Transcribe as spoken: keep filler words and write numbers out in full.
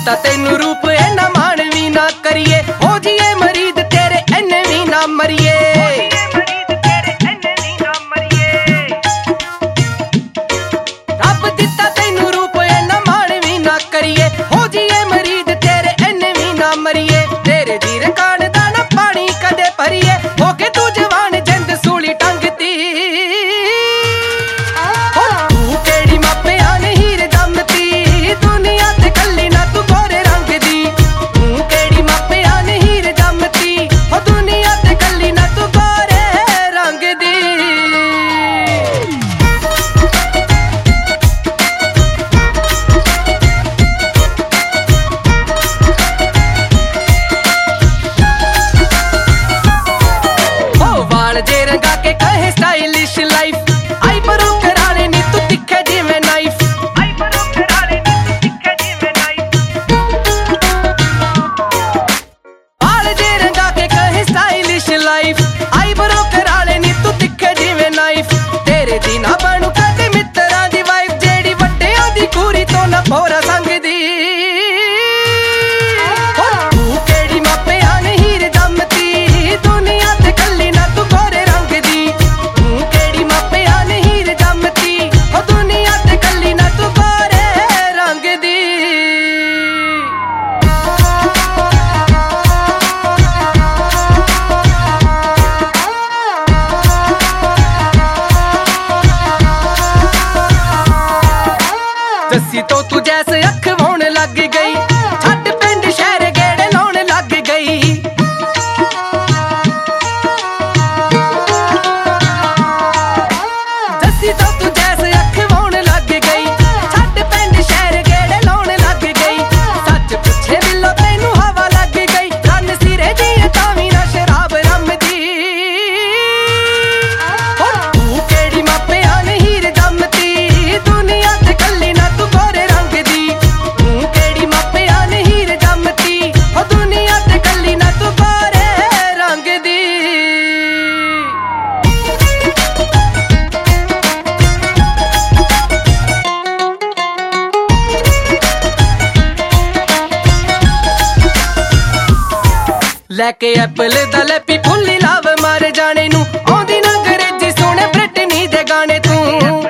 ਦਿੱਤਾ ਤੈਨੂੰ ਰੂਪ ਇਹਨਾਂ ਮਾਣ ਵੀ ਨਾ ਕਰੀਏ, ਹੋ ਜੀਏ ਮਰੀਦ ਤੇਰੇ ਐਨੇ ਵੀ ਨਾ ਮਰੀਏ। ਰੱਬ ਦਿੱਤਾ ਤੈਨੂੰ ਰੂਪ ਇਹਨਾਂ ਮਾਣ ਵੀ ਨਾ ਕਰੀਏ, ਹੋ ਜੀਏ ਮਰੀਦ ਤੇਰੇ ਐਨੇ ਵੀ ਨਾ ਮਰੀਏ। ਤੇਰੇ ਦੀ ਰਕਾਨ ਦਾ ਨਾ ਪਾਣੀ ਕਦੇ ਭਰੀਏ, ਹੋ ਕੇ ਤੂੰ ਜਵਾਨ ਜਿੰਦ ਸੂਲੀ ਟੰਗਦੀ। ਤੂੰ ਕਿਹੜੀ ਮਾਪਿਆਂ ਨੇ ਹੀਰ ਜੰਮਤੀ, ਦੁਨੀਆ ਤੇ ਕੱਲੀ ਨਾ ਤੂੰ ਗੋਰੇ ਰੰਗ ਦੀ। ਤੂੰ ਕਿਹੜੀ ਮਾਪਿਆਂ ਨੇ ਹੀਰ ਜੰਮਤੀ, ਹੋ ਦੁਨੀਆ ਤੇ ਕੱਲੀ ਨਾ ਤੂੰ ਗੋਰੇ ਰੰਗ ਦੀ। ਜੇ ਰੰਗਾ ਕੇ ਕਹੇ ਸਟਾਈਲਿਸ਼ ਲਾਈਫ, ਆਈ ਬਰੋ ਕਰਾਲੇ ਨੀ ਤੂੰ ਤਿੱਖੇ ਜਿਵੇਂ ਨਾਈਫ। ਆਈ ਬਰੋ ਕਰਾਲੇ ਨੀ ਤੂੰ ਤਿੱਖੇ ਜਿਵੇਂ ਨਾਈਫ। ਵਾਲ ਜੇ ਰੰਗਾ ਕੇ ਕਹੇ ਸਟਾਈਲਿਸ਼ ਲਾਈਫ, ਆਈ ਬਰੋ ਕਰਾਲੇ ਨੀ ਤੂੰ ਤਿੱਖੇ ਜਿਵੇਂ ਨਾਈਫ। ਤੇਰੇ ਦੀ ਨਾ ਬਣੂ ਕਦੇ ਮਿੱਤਰਾਂ ਦੀ ਵਾਈਫ, ਜਿਹੜੀ ਵੱਡਿਆਂ ਦੀ ਕੂਰੀ ਤੋਂ ਨਾ ਭੋਰਾ ਸੰਗਦੀ। ਤੂੰ ਕਿਹੜੀ ਮਾਪਿਆਂ ਨੇ ਹੀਰ ਜੰਮਤੀ, ਦੁਨੀਆ ਤੇ ਕੱਲੀ ਨਾ ਤੂੰ ਗੋਰੇ ਰੰਗ ਦੀ। ਤੂੰ ਕਿਹੜੀ ਮਾਪਿਆਂ ਨੇ ਹੀਰ ਜੰਮਤੀ, ਹੋ ਦੁਨੀਆ ਤੇ ਕੱਲੀ ਨਾ ਤੂੰ ਗੋਰੇ ਰੰਗ ਦੀ। ਜੱਸੀ ਤੋਂ ਤੂੰ ਜੈਸੇ ਅੱਖ ਵਾਉਣ ਲੱਗ ਗਈ, ਛੱਡ ਪਿੰਡ ਸ਼ਹਿਰ ਗੇੜੇ ਲਾਉਣ ਲੱਗ ਗਈ। ਜੱਸੀ ਤੋਂ ਤੂੰ ਜੈਸੇ ਅੱਖ ਵਾਉਣ ਲੱਗ ਗਈ, ਛੱਡ ਪਿੰਡ ਸ਼ਹਿਰ ਗੇੜੇ ਲਾਉਣ ਲੱਗ ਗਈ। ਸੱਚ ਪੁੱਛੇ ਦਿਲੋਂ ਤੈਨੂੰ ਹਵਾ ਲੱਗ ਗਈ, ਰੰਨ ਸਿਰੇ ਦੀ ਤਾਂ ਵੀ ਨਾ ਸ਼ਰਾਬ ਰਮਦੀ। ਤੂੰ ਕਿਹੜੀ ਮਾਪਿਆਂ ਨੇ ਹੀਰ ਜੰਮਤੀ, ਦੁਨੀਆ ਤੇ ਕੱਲੀ ਨਾ ਤੂੰ ਗੋਰੇ ਰੰਗ ਦੀ। ਤੂੰ ਕਿਹੜੀ ਮਾਪਿਆਂ ਨੇ ਹੀਰ ਜੰਮਤੀ, ਹੋ ਦੁਨੀਆ ਤੇ ਕੱਲੀ ਨਾ ਤੂੰ ਗੋਰੇ ਰੰਗ ਦੀ। ਲੈ ਕੇ ਐਪਲ ਦਾ ਲੈਪੀ ਫੁੱਲੀ ਲਾਵ ਮਾਰ ਜਾਣੇ ਨੂੰ, ਆਉਂਦੀ ਨਾ ਅੰਗਰੇਜ਼ੀ ਸੋਹਣੇ ਬ੍ਰਿਟਨੀ ਦੇ ਗਾਣੇ ਤੂੰ।